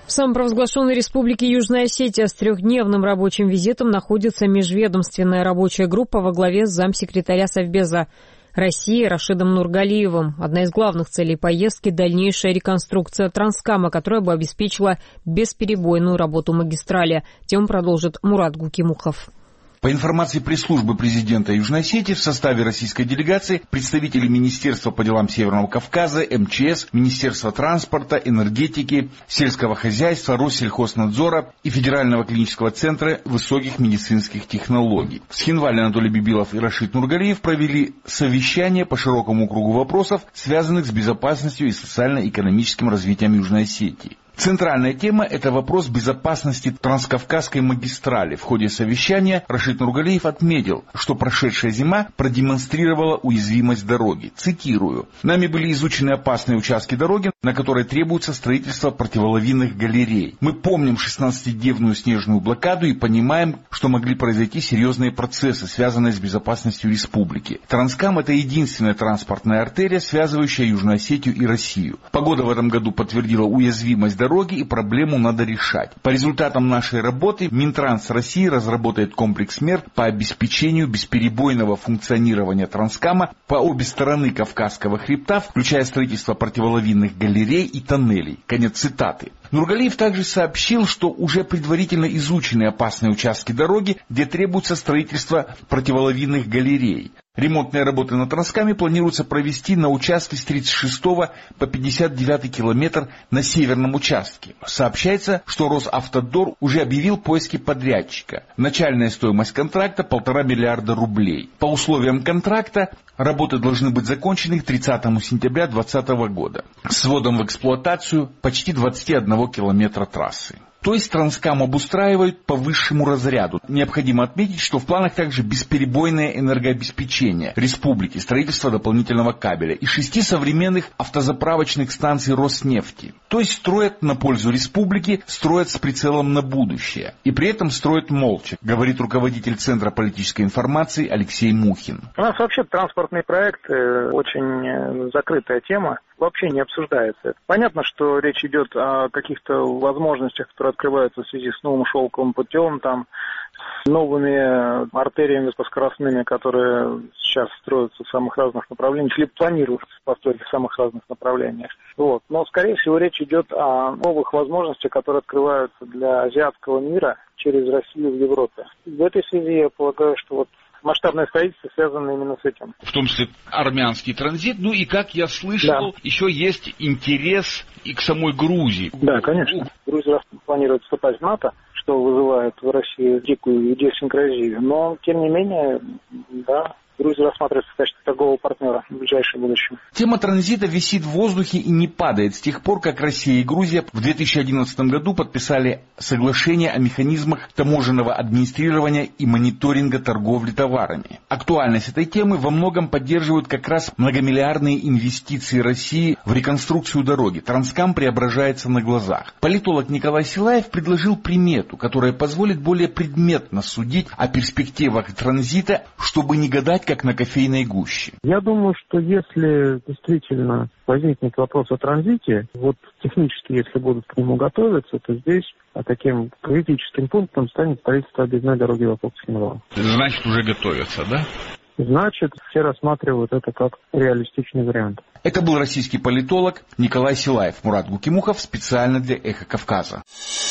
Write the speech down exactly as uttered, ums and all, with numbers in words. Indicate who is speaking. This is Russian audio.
Speaker 1: В самопровозглашенной республике Южная Осетия с трехдневным рабочим визитом находится межведомственная рабочая группа во главе с замсекретаря Совбеза России Рашидом Нургалиевым. Одна из главных целей поездки – дальнейшая реконструкция Транскама, которая бы обеспечила бесперебойную работу магистрали. Тему продолжит Мурат Гукимухов.
Speaker 2: По информации пресс-службы президента Южной Осетии, в составе российской делегации представители Министерства по делам Северного Кавказа, эм че эс, Министерства транспорта, энергетики, сельского хозяйства, Россельхознадзора и Федерального клинического центра высоких медицинских технологий. Схинвали Анатолий Бибилов и Рашид Нургалиев провели совещание по широкому кругу вопросов, связанных с безопасностью и социально-экономическим развитием Южной Осетии. Центральная тема – это вопрос безопасности Транскавказской магистрали. В ходе совещания Рашид Нургалиев отметил, что прошедшая зима продемонстрировала уязвимость дороги. Цитирую. «Нами были изучены опасные участки дороги, на которые требуется строительство противолавинных галерей. Мы помним шестнадцатидневную снежную блокаду и понимаем, что могли произойти серьезные процессы, связанные с безопасностью республики. Транскам – это единственная транспортная артерия, связывающая Южную Осетию и Россию. Погода в этом году подтвердила уязвимость дороги, и проблему надо решать. По результатам нашей работы Минтранс России разработает комплекс мер по обеспечению бесперебойного функционирования Транскама по обе стороны Кавказского хребта, включая строительство противолавинных галерей и тоннелей». Конец цитаты. Нургалиев также сообщил, что уже предварительно изучены опасные участки дороги, где требуется строительство противолавинных галерей. Ремонтные работы на Транскаме планируется провести на участке с тридцать шестого по пятьдесят девятый километр на северном участке. Сообщается, что Росавтодор уже объявил поиски подрядчика. Начальная стоимость контракта – полтора миллиарда рублей. По условиям контракта работы должны быть закончены к тридцатому сентября две тысячи двадцатого года с вводом в эксплуатацию почти двадцати одного километра трассы. То есть Транскам обустраивают по высшему разряду. Необходимо отметить, что в планах также бесперебойное энергообеспечение республики, строительство дополнительного кабеля и шести современных автозаправочных станций Роснефти. То есть строят на пользу республики, строят с прицелом на будущее. И при этом строят молча, говорит руководитель Центра политической информации Алексей Мухин.
Speaker 3: У нас вообще транспортный проект очень закрытая тема. Вообще не обсуждается. Понятно, что речь идет о каких-то возможностях, которые открываются в связи с новым шелковым путем, там, с новыми артериями скоростными, которые сейчас строятся в самых разных направлениях, или планируются построить в самых разных направлениях. Вот. Но, скорее всего, речь идет о новых возможностях, которые открываются для азиатского мира через Россию в Европе. В этой связи я полагаю, что вот масштабное строительство связано именно с этим.
Speaker 2: В том числе армянский транзит. Ну и, как я слышал, да, еще есть интерес и к самой Грузии.
Speaker 3: Да, конечно. Грузия планирует вступать в НАТО, что вызывает в России дикую идиосинкразию. Но, тем не менее, да, Грузия рассматривается в качестве торгового партнера в ближайшем будущем.
Speaker 2: Тема транзита висит в воздухе и не падает с тех пор, как Россия и Грузия в две тысячи одиннадцатом году подписали соглашение о механизмах таможенного администрирования и мониторинга торговли товарами. Актуальность этой темы во многом поддерживают как раз многомиллиардные инвестиции России в реконструкцию дороги. Транскам преображается на глазах. Политолог Николай Силаев предложил примету, которая позволит более предметно судить о перспективах транзита, чтобы не гадать, как на кофейной гуще.
Speaker 4: Я думаю, что если действительно возникнет вопрос о транзите, вот технически, если будут к нему готовиться, то здесь таким критическим пунктом станет строительство объездной дороги вокруг Схинвала.
Speaker 2: Значит, уже готовятся, да?
Speaker 4: Значит, все рассматривают это как реалистичный вариант.
Speaker 2: Это был российский политолог Николай Силаев. Мурат Гукимухов специально для «Эхо Кавказа».